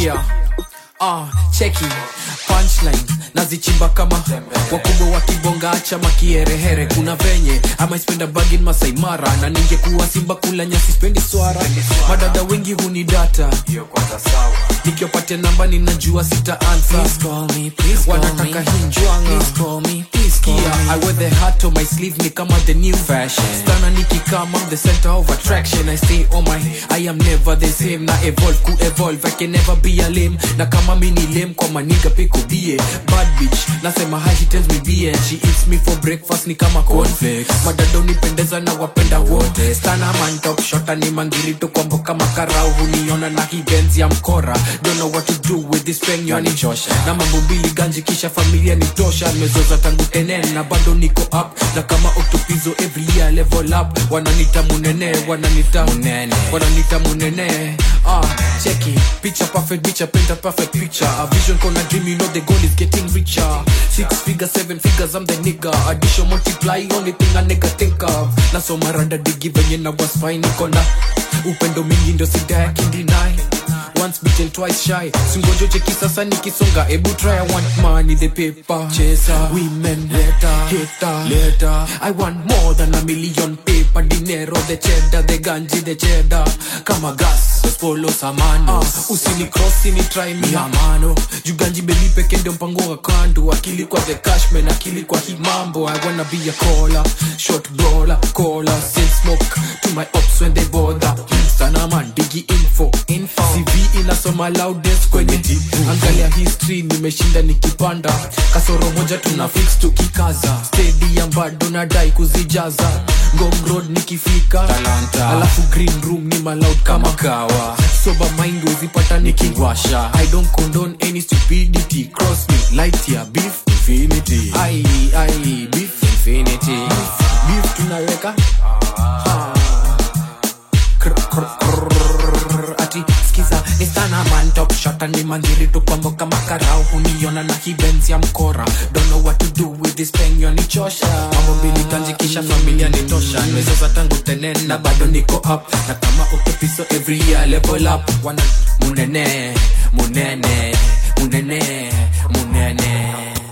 Sikia cheki punchline nazichimba kama wakubwa wakibonga acha makierehere. Kuna venye ama spenda bagin Masai Mara na ningekuwa simba kula nyasi spendi swara. Madada wengi huni data hiyo kwanza sawa, nikiwapatia namba ninajua sita answer. Please call me, wanataka hinjwanga. Please call me, please call me. I wear the hat on my sleeve ni kama the new fashion. Stana nikikama I'm the center of attraction. I stay on my I am never the same. Na evolve ku evolve I can never be a lame. Na kama mini lame kwa maniga peko bie. Bad bitch nasema hi she tells me be and she eats me for breakfast ni kama cornflakes. Madada unipendeza na wapenda wote. Stana man top shot ni mangiri to kwambo kama karau. Huniona na hii benzi ya mkora. Don't know what to do with this pen you anichosha. Na mambo mbili ganji kisha familia ni tosha. Nimezoza tangu tenen na bado niko up. Na kama octopizo every year level up. Wananita munene, wananita munene, wananita munene. Checky, picture perfect, bitch, paint a perfect picture. A vision kona dream, you know the goal is getting richer. 6 figures, 7 figures, I'm the nigga. Addition multiply, only thing a nigga think of. Na so maranda digi venye na was fine kona. Upendo mingi ndo sidaya kindinai. Once beaten, twice shy. Singojo cheki sasa nikisonga. Ebu try, I want money, the paper chaser, women, later. I want more than a million paper. Dinero, the cheddar, the ganji, the cheddar. Kama gas, polo samano. Usini cross, ini try me amano. Juganji baby peke ndio mpango wa kando. Akili kwa the cashman, akili kwa himambo. I wanna be a caller, short brawler, caller. Send smoke to my ops when they bother. Sana man, digi info. CV inasoma loudest kwenye angalia history nimeshinda nikipanda. Kasoro moja tuna fix tukikaza. Stadium bado nadai kuzijaza. Ngong road nikifika Talanta. Alafu green room ni maloud kama kawa. Sober mind uzipata nikiwasha. I don't condone any stupidity. Cross me, light ya beef infinity. I beef infinity. Beef tunaweka ati skiza nistana man top shot ni mandiri tu kwambo kama karau. Huniona na hibenzi ya mkora. Don't know what to do with this pen yonichosha. Mambo mbili kanji kisha familia ni tosha. Nwezo tangu tenen na bado niko up. Na kama octopizo every year level up. Wana munene